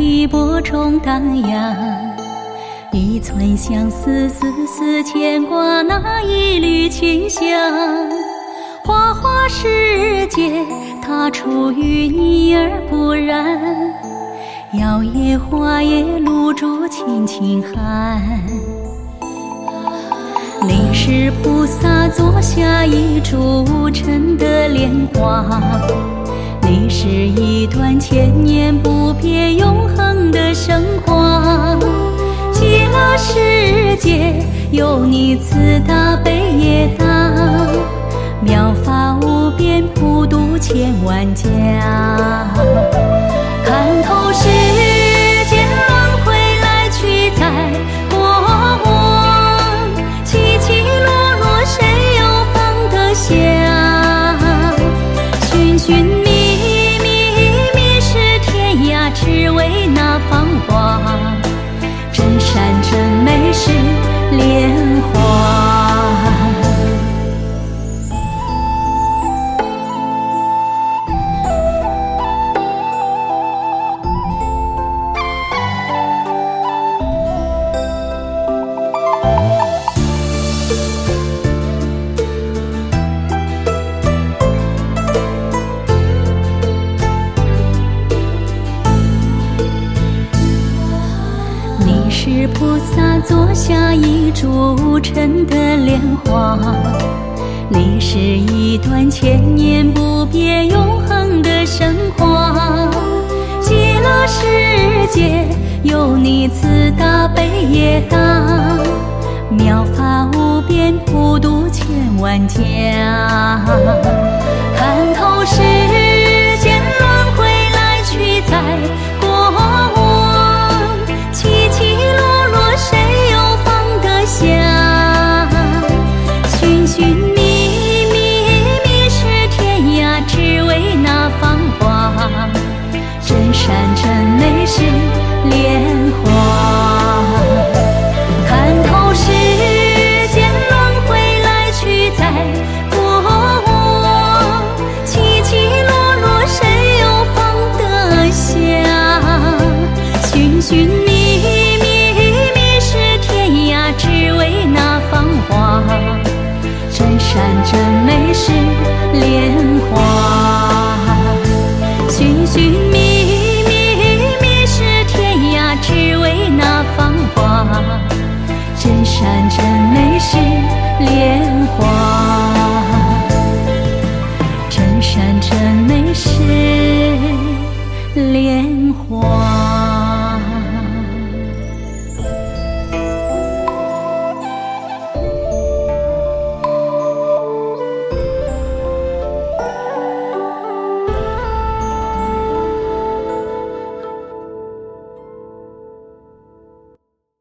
碧波中荡漾，一寸相思，丝丝牵挂，那一缕清香。花花世界，它出淤泥而不染，摇曳花叶，露珠轻轻喊。你是菩萨座下一株沉的莲花，你是一段千年不变永恒的神话。极乐世界有你慈大悲也大，妙法无边普度千万家。看透世间轮回来去在过往，起起落落谁又放得下？寻寻觅觅觅是天涯，只为那芳华。真善真美是莲花。是菩萨座下一株沉的莲花，你是一段千年不变永恒的神话。极乐世界有你慈大悲也大，妙法无边普度千万家。看透世间轮回来去在过往，起起落落谁又放得下？寻寻觅觅觅是天涯，只为那芳华。真善真美是莲花。看透世间轮回来去在过往，起起落落谁又放得下？寻寻觅觅是天涯，只为那芳华。真善真美是莲花。寻寻觅觅是天涯，只为那芳华。真善真美是莲花。真善真美是莲花。